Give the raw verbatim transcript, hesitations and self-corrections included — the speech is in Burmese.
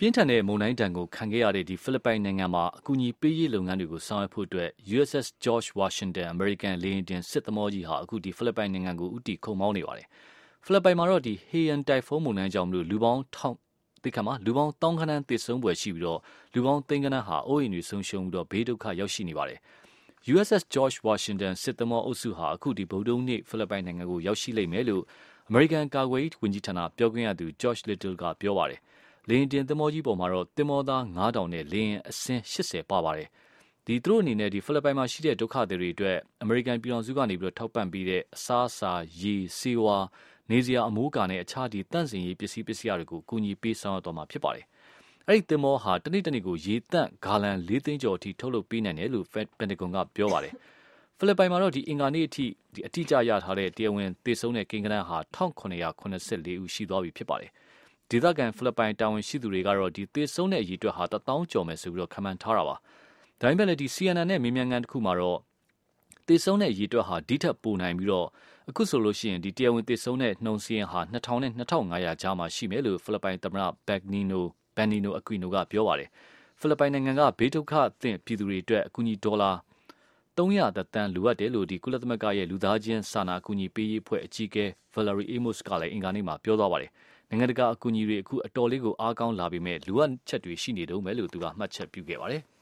ပြင်းထန်တဲ့မုန်တိုင်းတံကိုခံခဲ့ရတဲ့ဒီဖိလစ်ပိုင်နိုင်ငံမှာအကူအညီပေးရေးလုပ်ငန်းတွေကိုဆောင်ရွက်ဖို့အတွက် U S S George Washington American လေယာဉ်တင်စစ်သမောကြီးဟာအခုဒီဖိလစ်ပိုင်နိုင်ငံကိုဥတီခုန်မောင်းနေပါတယ်ဖိလစ်ပိုင်မှာတော့ဒီ Haiyan တိုင်ဖုန်းမုန်တိုင်းကြောင့်မလို့လူပေါင်းထောင်သိခါမှာလူပေါင်းတောင်းခန်းသေဆုံးပွဲရှိပြီးတော့လူပေါင်းသိန်းကနန်းဟာအိုးအိမ်တွေဆုံးရှုံးပြီးတော့ဘေးဒုက္ခရောက်ရှိနေပါတယ် U S S George Washington စစ်သမောအုပ်စုဟာအခုဒီဗုဒ္ဓနေ့ဖိလစ်ပိုင်နိုင်ငံကိုရောက်ရှိလိမ့်မယ်လို့ American ကာကွယ်ရေးဝန်ကြီးဌာနပြောခွင့်ရသူ George Little ကပြောပါတယ်လေရင်တင်သမောကြီးပေါ်မှာတော့တင်မောသားငါးထောင်နဲ့လေရင်အစင်း၈၀ပါပါတယ်ဒီသူတို့အနေနဲ့ဒီဖိလစ်ပိုင်မှာရှိတဲ့ဒုက္ခသည်တွေအတွက်အမေရိကန်ပြည်ထောင်စုကနေပြီးတော့ထောက်ပံ့ပေးတဲ့အစားအစာရေဆေးဝါးနေစရာအမိုးကာနဲ့အခြားဒီတန့်စင်ရေးပစ္စည်းပစ္စည်းတွေကိုကူညီပေးဆောင်တော့မှာဖြစ်ပါတယ်အဲ့ဒီတင်မောဟာတနေ့တနေ့ကိုရေတန့်ဂါလန်၄သိန်းကျော်အထိထုတ်လုပ်ပေးနိုင်တယ်လို့ပန်တဂွန်ကပြောပါတယ်ဖိလစ်ပိုင်မှာတော့ဒီအင်္ဂါနေ့အထိဒီအတိအကျရထားတဲ့တရားဝင်သေဆုံးတဲ့ကိန်းဂဏန်းဟာ၁၉၇၄ဦးရှိသွားပြီဖြစ်ပါတယ်ဒေသခံဖိလစ်ပိုင်တာဝန်ရှိသူတွေကတော့ဒီသေဆုံးတဲ့အရေအတွက်ဟာတသောင်းကျော်မယ်ဆိုပြီးတော့ခန့်မှန်းထားတာပါ။ဒါပေမဲ့လည်းဒီ C N N နဲ့မေးမြန်းခန်းတစ်ခုမှာတော့သေဆုံးတဲ့အရေအတွက်ဟာဒီထက်ပိုနိုင်ပြီးတော့အခုဆိုလို့ရှိရင်ဒီတရားဝင်သေဆုံးတဲ့နှုန်းစည်းရင်ဟာ၂၀၀၀နဲ့၂၅၀၀ကြားမှာရှိမယ်လို့ဖိလစ်ပိုင်သမ္မတဘက်နီနိုဘန်နီနိုအကွီနိုကပြောပါတယ်။ဖိလစ်ပိုင်နိုင်ငံကဘေးဒုက္ခသင့်ပြည်သူတွေအတွက်အကူအညီဒေါ်လာသုံးရာတန်လိုအပ်တယ်လို့ဒီကုလသမဂ္ဂရဲ့လူသားချင်းစာနာအကူအညီပေးရေးအဖွဲ့အကြီးအကဲ Valerie Amos ကလည်းအင်္ဂါနေ့မှာပြောသွားပါတယ်။နိုင်ငံတကာအကူအညီတွေအခုအတော်လေးကိုအားကောင်းလာပေမဲ့လိုအပ်ချက်တွေရှိနေတုန်းပဲလို့သူကမှတ်ချက်ပြုခဲ့ပါတယ်။